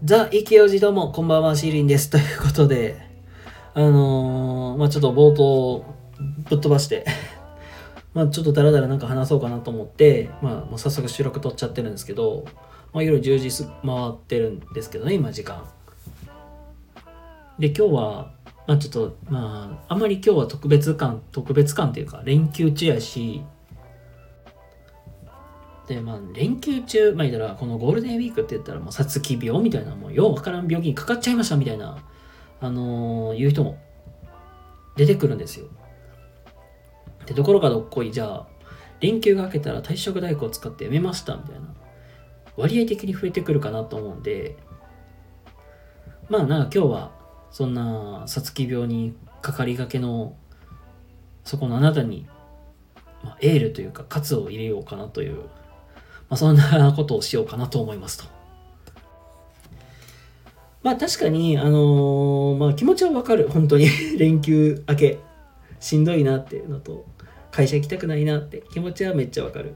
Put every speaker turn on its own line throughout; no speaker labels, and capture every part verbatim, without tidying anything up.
ザ・イケオジどうもこんばんは、シーリンです。ということで、あのー、まあちょっと冒頭ぶっ飛ばしてまあちょっとダラダラなんか話そうかなと思って、まあもう早速収録撮っちゃってるんですけど、まあ夜じゅうじ回ってるんですけどね、今時間。で、今日は、まあちょっと、まああんまり今日は特別感、特別感っていうか、連休中やし、で、まあ、連休中、まあ、言ったら、このゴールデンウィークって言ったら、もう、さつき病みたいな、もう、ようわからん病気にかかっちゃいましたみたいな、あのー、いう人も出てくるんですよ。で、ところがどっこい、じゃあ、連休が明けたら退職代行を使ってやめましたみたいな、割合的に増えてくるかなと思うんで、まあ、なんか今日は、そんな、さつき病にかかりがけの、そこのあなたに、まあ、エールというか、喝を入れようかなという、まあ、そんなことをしようかなと思いますと。まあ確かに、あのーまあ気持ちはわかる。本当に連休明け、しんどいなっていうのと、会社行きたくないなって気持ちはめっちゃわかる。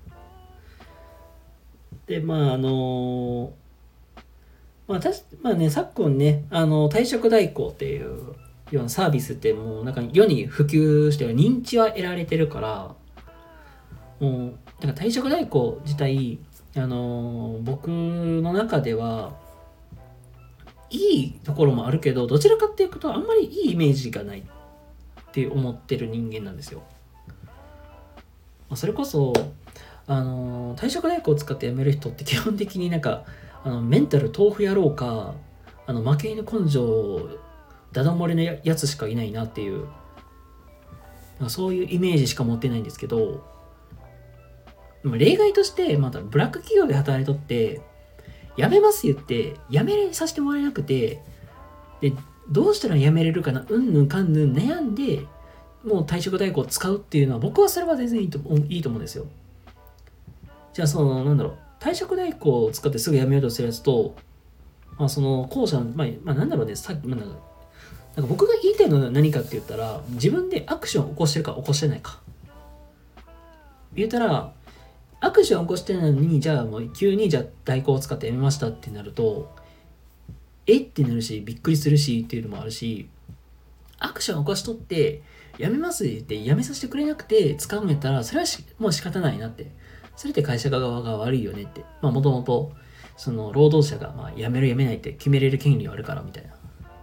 で、まああのーまあたし、まあね、昨今ね、あの退職代行っていうようなサービスってもうなんか世に普及して認知は得られてるから、もう、だから退職代行自体、あのー僕の中ではいいところもあるけど、どちらかっていうとあんまりいいイメージがないって思ってる人間なんですよ。それこそ、あの退職代行を使って辞める人って基本的になんかあのメンタル豆腐野郎か、あの負け犬根性ダダ漏れのやつしかいないなっていう、そういうイメージしか持ってないんですけど、例外としてまたブラック企業で働いとって辞めます言って辞めさせてもらえなくて、でどうしたら辞めれるかな、うんぬんかんぬん悩んでもう退職代行を使うっていうのは、僕はそれは全然いいといいと思うんですよ。じゃあそのなんだろう、退職代行を使ってすぐ辞めようとするやつと、まあ、その後者の、まあ、まあ、なんだろうね、さっき、まあ、なんかなんか僕が言いたいのは何かって言ったら、自分でアクションを起こしてるか起こしてないか。言ったら、アクションを起こしてないのに、じゃあもう急にじゃあ代行を使って辞めましたってなると、えってなるし、びっくりするしっていうのもあるし、アクションを起こしとって、辞めますって言って辞めさせてくれなくて使うんやったら、それはもう仕方ないなって。それって会社側が悪いよねって。まあもともと、その労働者がまあ辞める辞めないって決めれる権利はあるからみたいな。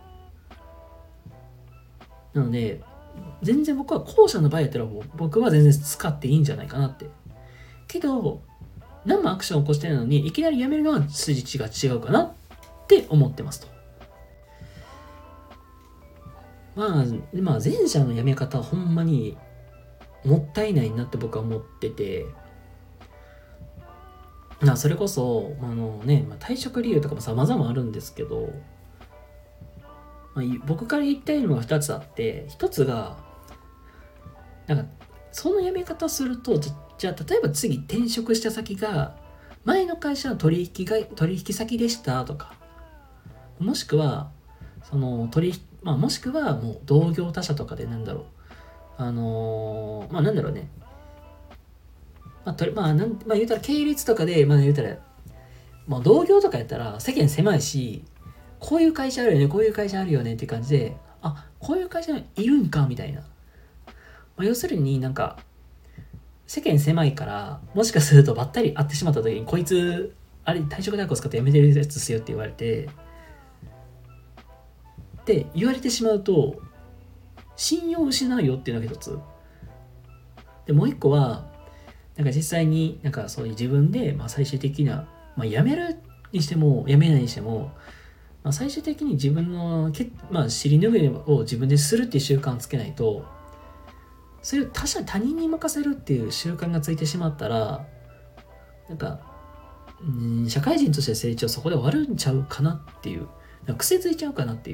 なので、全然僕は後者の場合やったら僕は全然使っていいんじゃないかなって。けど、何もアクションを起こしてないのにいきなり辞めるのは筋が違うかなって思ってますと。まあ、まあ前者の辞め方はほんまにもったいないなって僕は思ってて、まあそれこそ、あのね、まあ、退職理由とかも様々あるんですけど、まあ、僕から言いたいのがふたつあって、ひとつが、なんか、その辞め方すると、じゃ、じゃあ例えば次転職した先が、前の会社の取引が取引先でしたとか、もしくは、その取引、まあもしくはもう同業他社とかでなんだろう、あのー、まあなんだろうね、まあ、とまあ、なんまあ、言うたら系列とかで、まあ言うたら、まあ同業とかやったら世間狭いし、こういう会社あるよね、こういう会社あるよねって感じで、あ、こういう会社いるんかみたいな。まあ、要するになんか、世間狭いから、もしかするとばったり会ってしまった時に、こいつ、あれ、退職代行使って辞めてるやつっすよって言われて、って言われてしまうと、信用を失うよっていうのが一つ。で、もう一個は、なんか実際になんかそういう自分で、まあ最終的な、まあ辞めるにしても、辞めないにしても、まあ、最終的に自分の、まあ、尻拭いを自分でするっていう習慣をつけないと、それを他者、他人に任せるっていう習慣がついてしまったら、なんか、うん、社会人として成長そこで終わるんちゃうかなっていう、なんか癖ついちゃうかなっていう、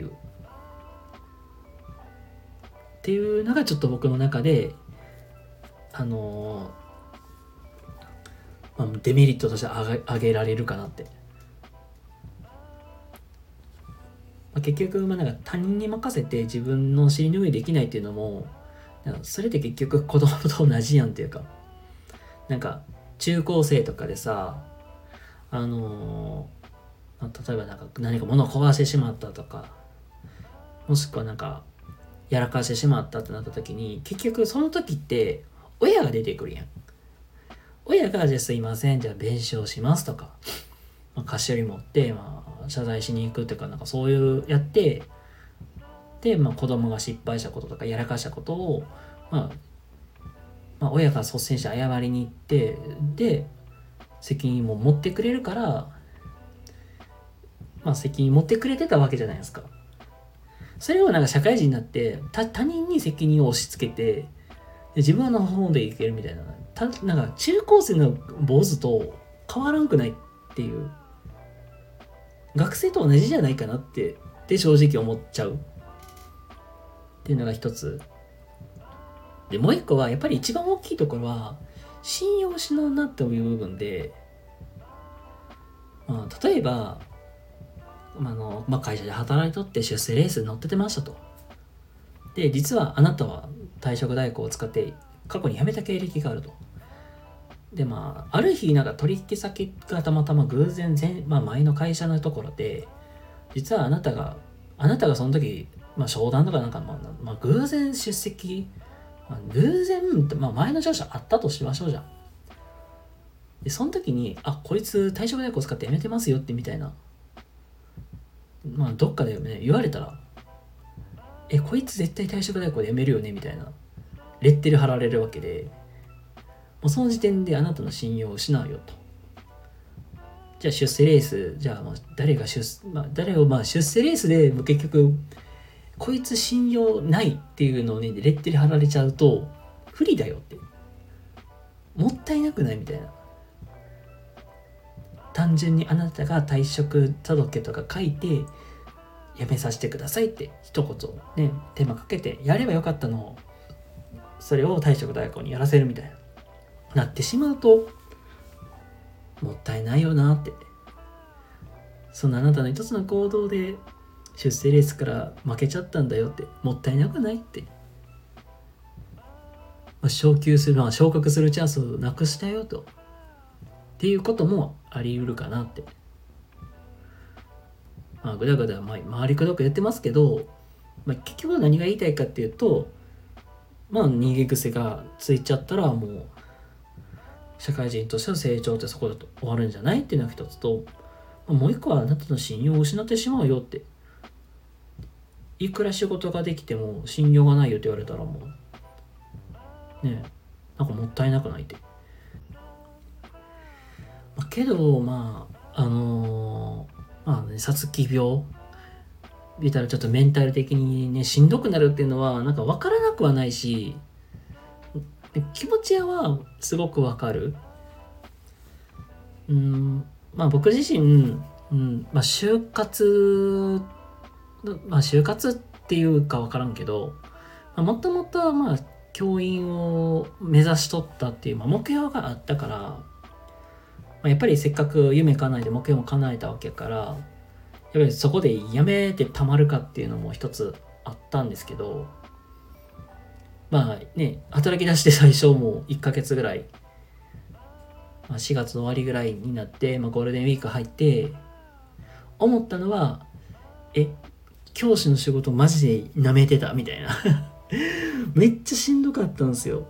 っていうのがちょっと僕の中で、あのーまあ、デメリットとして挙げ挙げられるかなって。まあ、結局、まあ、なんか他人に任せて自分の尻拭いできないっていうのも、それって結局子供と同じやんっていうか、なんか中高生とかでさ、あのー、 まあ、例えばなんか何か物を壊してしまったとか、もしくはなんかやらかしてしまったってなった時に、結局その時って親が出てくるやん。親がじゃあすいません、じゃあ弁償しますとか、まあ、菓子折り持って、まあ、謝罪しに行くっていうか、なんかそういうやって、で、まあ、子供が失敗したこととかやらかしたことを、まあ、まあ、親が率先して謝りに行って、で、責任も持ってくれるから、まあ、責任持ってくれてたわけじゃないですか。それをなんか社会人になって他人に責任を押し付けて、自分の方でいけるみたいな、たなんか中高生の坊主と変わらんくないっていう、学生と同じじゃないかなってで正直思っちゃうっていうのが一つで、もう一個はやっぱり一番大きいところは信用を失うなっていう部分で、まあ、例えばあの、まあ、会社で働いとって出世レースに乗っててましたと。で、実はあなたは退職代行を使って過去に辞めた経歴があると。で、まあ、ある日、なんか取引先がたまたま偶然前、まあ、前の会社のところで、実はあなたが、あなたがその時、まあ、商談とかなんか、まあ、まあ、偶然出席、まあ、偶然、まあ、前の上司あったとしましょうじゃん。で、その時に、あ、こいつ退職代行使って辞めてますよってみたいな、まあ、どっかでね、言われたら、え、こいつ絶対退職代行で辞めるよねみたいな、レッテル貼られるわけで、もうその時点であなたの信用を失うよと。じゃあ出世レース、じゃあまあ誰が出世、まあ、誰をまあ出世レースでもう結局、こいつ信用ないっていうのをね、レッテル貼られちゃうと、不利だよって。もったいなくないみたいな。単純にあなたが退職届とか書いて、辞めさせてくださいって一言ね、手間かけてやればよかったのを、それを退職代行にやらせるみたいな。なってしまうと、もったいないよなって。そのあなたの一つの行動で出世レースから負けちゃったんだよって、もったいなくないって。まあ、昇級する、まあ、昇格するチャンスをなくしたよと。っていうこともあり得るかなって。まあ、ぐだぐだ、まあ、回りくどくやってますけど、まあ、結局何が言いたいかっていうと、まあ、逃げ癖がついちゃったらもう、社会人としての成長ってそこだと終わるんじゃないっていうのが一つと、もう一個はあなたの信用を失ってしまうよって。いくら仕事ができても信用がないよって言われたらもう、ねえ、なんかもったいなくないって。まあ、けど、まあ、あのー、まあね、さつき病、見たらちょっとメンタル的にね、しんどくなるっていうのは、なんか分からなくはないし、気持ちはすごくわかる。うん、まあ僕自身、うん、まあ就活、まあ就活っていうかわからんけど、もともとまあ教員を目指しとったっていう、まあ、目標があったから、まあ、やっぱりせっかく夢叶えて目標も叶えたわけやから、やっぱりそこでやめてたまるかっていうのも一つあったんですけど、まあね、働き出して最初もういっかげつぐらい、まあ、しがつの終わりぐらいになって、まあ、ゴールデンウィーク入って思ったのは、え、教師の仕事マジで舐めてたみたいなめっちゃしんどかったんですよ。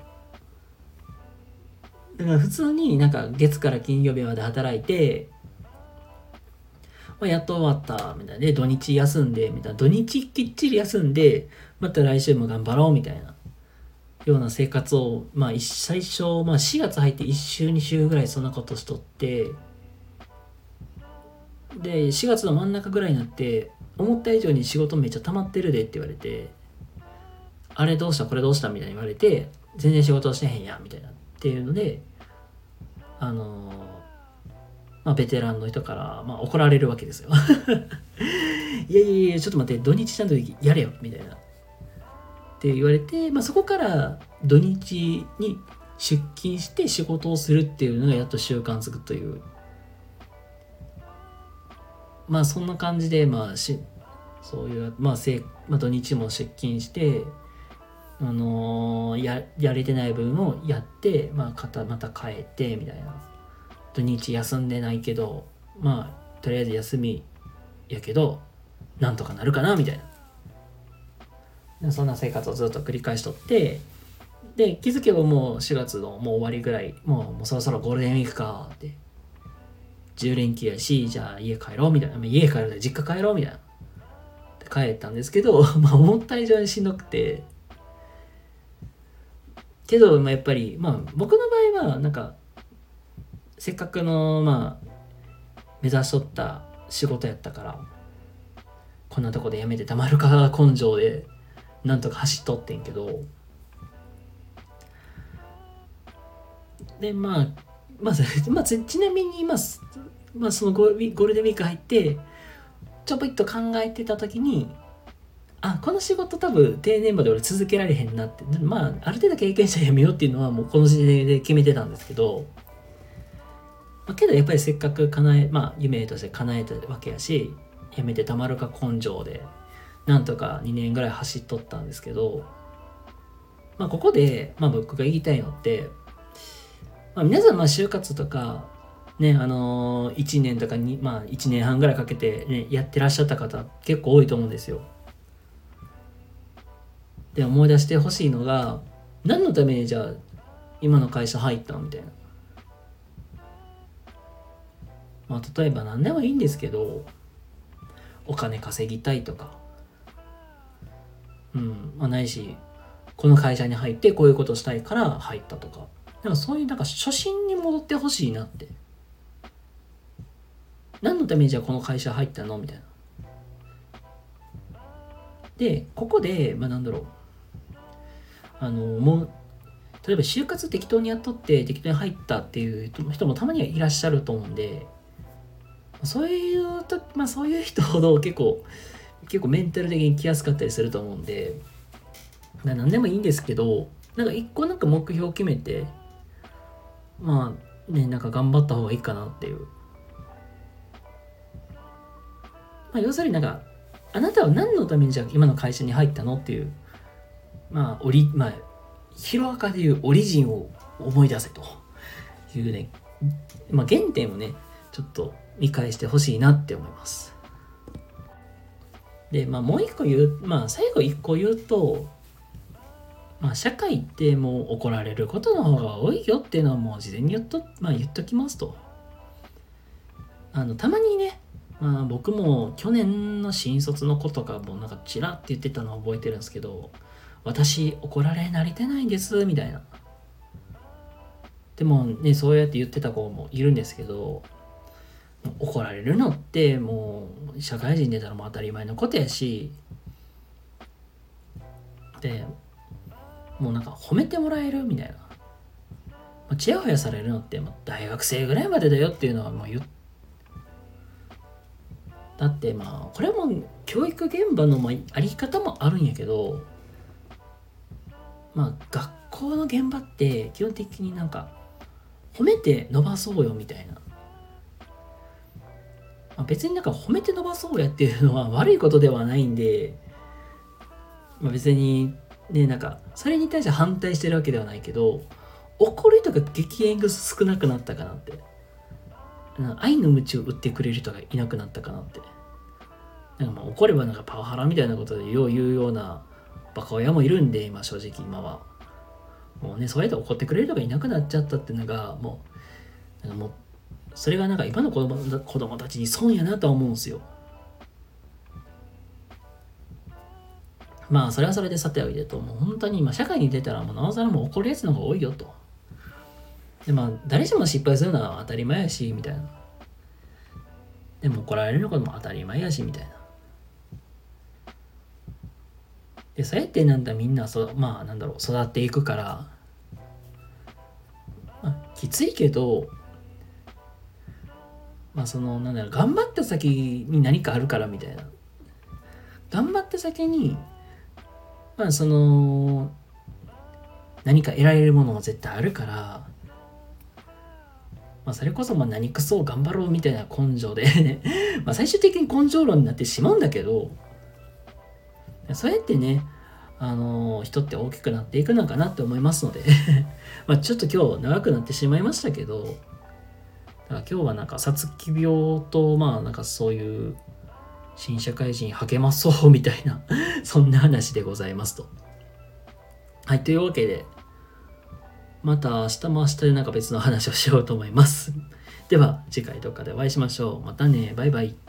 だから普通になんか月から金曜日まで働いて、まあ、やっと終わったみたいな。で、土日休んでみたいな。土日きっちり休んで、また来週も頑張ろうみたいなような生活を、まあ最初、まあしがつ入っていっ週に週ぐらいそんなことしとって、で、しがつの真ん中ぐらいになって、思った以上に仕事めっちゃ溜まってるでって言われて、あれどうしたこれどうしたみたいに言われて、全然仕事してへんやみたいなっていうので、あのー、まあベテランの人から、まあ、怒られるわけですよいやいやいやちょっと待って、土日ちゃんとやれよみたいなって言われて、まあ、そこから土日に出勤して仕事をするっていうのがやっと習慣づくという、まあそんな感じで、まあしそういう、まあ、せまあ土日も出勤して、あのー、ややれてない分をやって、まあ、また帰ってみたいな。土日休んでないけど、まあとりあえず休みやけどなんとかなるかなみたいな、そんな生活をずっと繰り返しとって、で気づけばもうしがつのもう終わりぐらい、もうもうそろそろゴールデンウィークかって、じゅう連休やし、じゃあ家帰ろうみたいな、家帰るで実家帰ろうみたいな帰ったんですけどまあ思った以上にしんどくて、けど、まあ、やっぱりまあ僕の場合はなんかせっかくのまあ目指しとった仕事やったから、こんなとこで辞めてたまるか根性でなんとか走っとってんけど、でまあまあ、まあ、ちなみに、まあ、まあそのゴールデンウィーク入ってちょびっと考えてた時に、あ、この仕事多分定年まで俺続けられへんなって、まあある程度経験者やめようっていうのはもうこの時点で決めてたんですけど、まあ、けどやっぱりせっかく叶え、まあ夢として叶えたわけやし、やめてたまるか根性でなんとかにねんぐらい走っとったんですけど、まあここで、まあ、僕が言いたいのって、まあ、皆さんまあ就活とかね、あのー、いちねんとかに、まあいちねんはんぐらいかけて、ね、やってらっしゃった方結構多いと思うんですよ。で思い出してほしいのが、何のためにじゃあ今の会社入ったみたいな、まあ例えば何でもいいんですけど、お金稼ぎたいとか、うんまあ、ないしこの会社に入ってこういうことしたいから入ったとか、なんかそういうなんか初心に戻ってほしいなって。何のためにじゃあこの会社入ったのみたいな。でここでまあなんだろう、あのもう例えば就活適当にやっとって適当に入ったっていう人もたまにはいらっしゃると思うんで、そういうと、まあそういう人ほど結構結構メンタル的に来やすかったりすると思うんで、何でもいいんですけど、なんか一個なんか目標を決めて、まあね、なんか頑張った方がいいかなっていう。まあ要するになんか、あなたは何のためにじゃあ今の会社に入ったのっていう、まあオリ、まあヒロアカでいうオリジンを思い出せというね、まあ原点をね、ちょっと見返してほしいなって思います。で、まあもう一個言う、まあ最後一個言うと、まあ社会ってもう怒られることの方が多いよっていうのはもう事前に言っと、まあ言っときますと。あの、たまにね、まあ僕も去年の新卒の子とかもなんかチラって言ってたのを覚えてるんですけど、私怒られ慣れてないんですみたいな。でもね、そうやって言ってた子もいるんですけど、怒られるのってもう社会人出たらもう当たり前のことやし、でもうなんか褒めてもらえるみたいな、ちやほやされるのってもう大学生ぐらいまでだよっていうのはもう言っだってまあこれも教育現場のあり方もあるんやけど、まあ学校の現場って基本的になんか褒めて伸ばそうよみたいな、まあ、別になんか褒めて伸ばそうやっていうのは悪いことではないんで、まあ、別にね、なんかそれに対して反対してるわけではないけど、怒る人が激減が少なくなったかなって、愛の鞭を打ってくれる人がいなくなったかなって。なんかまあ怒ればなんかパワハラみたいなことでよう言うようなバカ親もいるんで、今正直今はもうね、そうやって怒ってくれる人がいなくなっちゃったっていうのがもう、なんかもうそれがなんか今の子供子供たちに損やなとは思うんですよ。まあそれはそれでさておいでと、もう本当に今社会に出たらもうなおさらもう怒るやつの方が多いよと。でまあ誰しも失敗するのは当たり前やしみたいな。でも怒られることも当たり前やしみたいな。でそうやってなんだみんなそまあなんだろう育っていくから、まあ、きついけど、まあそのなんだろう、頑張った先に何かあるからみたいな。頑張った先にまあその何か得られるものも絶対あるから、まあそれこそまあ何くそ頑張ろうみたいな根性でまあ最終的に根性論になってしまうんだけど、そうやってね、あのー、人って大きくなっていくのかなって思いますのでまあちょっと今日長くなってしまいましたけど、 だから今日はなんかさつき病とまあなんかそういう新社会人励まそうみたいなそんな話でございますと。はい、というわけでまた明日も明日でなんか別の話をしようと思います。では次回どっかでお会いしましょう。またね、バイバイ。